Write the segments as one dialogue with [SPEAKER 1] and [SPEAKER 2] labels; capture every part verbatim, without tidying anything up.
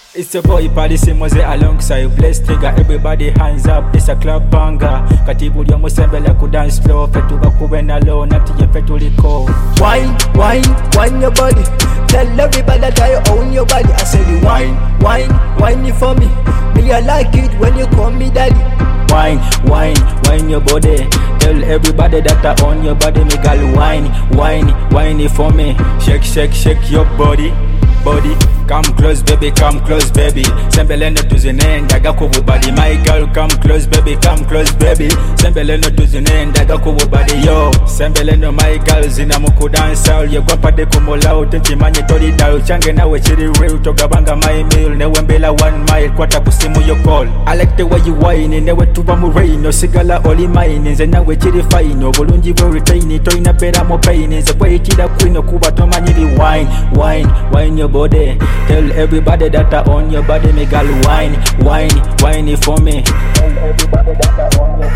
[SPEAKER 1] It's your boy Paddy Mose alongside Blessed Trigger. Everybody hands up, this a club banger. Katibu lyo musembele ku dance floor. Fetu bakube na low, nati ye fetu liko.
[SPEAKER 2] Wine, wine, wine your body. Tell everybody that I own your body. I say the wine, wine, wine it for me. Me I like it when you call me daddy.
[SPEAKER 1] Wine, wine, wine your body. Tell everybody that I own your body. Me gal wine, wine, wine it for me. Shake, shake, shake your body, body. Come close baby, come close baby. Sembeleno tuzinenda gakubu body. My girl come close baby, come close baby. Sembeleno tuzinenda gakubu body yo. Sembeleno my girl zina muku dance all. Ye gwapa de kumola utenchi manye tori dal. Change na we chiri real togabanga my meal. Ne wembela one mile kwata kusimu yo call. I like the way you whine. Ne we tuba mu rain. No sigala oli mine. Nze na we chiri fine. No bulungi bo retain. Toina bera mo pain. Nze kwe ichida queen. No kuba to manyiri wine, wine, wine your body. Tell everybody that I own your body, me gal wine, wine, wine it for me. Tell everybody that I own your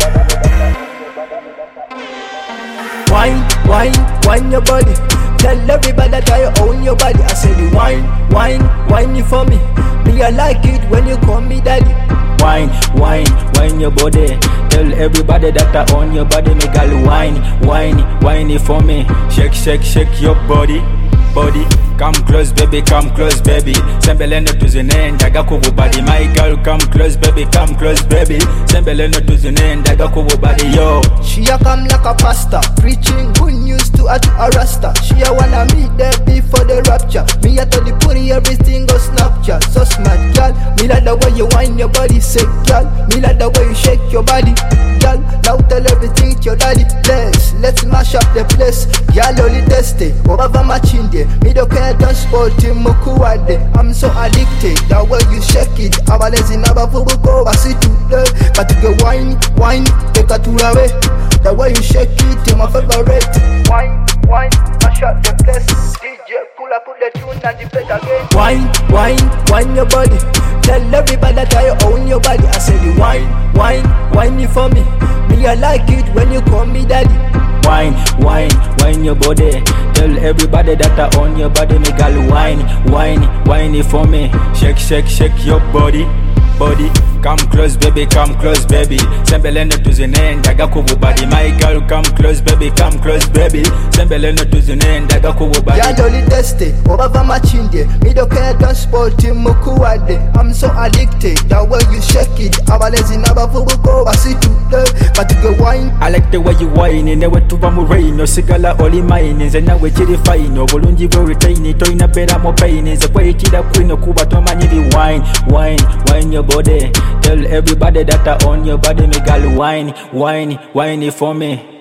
[SPEAKER 1] body.
[SPEAKER 2] Wine, wine, wine your body. Tell everybody that I own your body. I say the wine, wine, wine it for me. Me I like it when you call me daddy.
[SPEAKER 1] Wine, wine, wine your body. Tell everybody that I own your body, me gal wine, wine, wine it for me. Shake, shake, shake your body, body. Come close baby, come close baby. Sembeleno tuzinenda gakubu body. My girl come close baby, come close baby. Sembeleno tuzinenda gakubu body yo.
[SPEAKER 2] She a come like a pastor, preaching good news to her to a rasta. She a wanna meet there before the rapture. Me a tell the pony everything go Snapchat. So smart girl, me like the way you wind your body, sick girl. Me like the way you shake your body, girl. Now tell everything to your daddy. Let's let's mash up the place. Girl only testy, over my chin there. Me don't care. Don't sport him mukuwade. I'm so addicted. The way you shake it, I'm a lazy number for go. I see today, but to get wine, wine, take a tour away. The way you shake it, you're my favorite. Wine, wine, mash up the place. D J pull up, put the tune and the play again. Wine, wine, wine your body. Tell everybody that I own your body. I say the wine, wine, wine it for me. Me I like it when you call me daddy.
[SPEAKER 1] Wine, wine, wine your body. Tell everybody that I own your body. Me gal wine, wine, wine it for me. Shake, shake, shake your body, body. Come close baby, come close baby. Sembeleno tuzinenda gakubu body. My girl come close baby, come close baby. Sembeleno tuzinenda gakubu body.
[SPEAKER 2] Girl only testy, over my chin there. Me don't care, don't sport him mukuwade. I'm so addicted, the way you shake it. I'm a lazy number for go. I see today, but to get wine.
[SPEAKER 1] I like the way you whine. Ne we tuba mu rain. No sigala oli mine. Nze na we chiri fine. No bulungi bo retain. Toina bera mo pain. Nze kwe ichida queen. No kuba to manyiri wine, wine, wine your body. Tell everybody that I own your body, me gal wine, wine, wine it for me.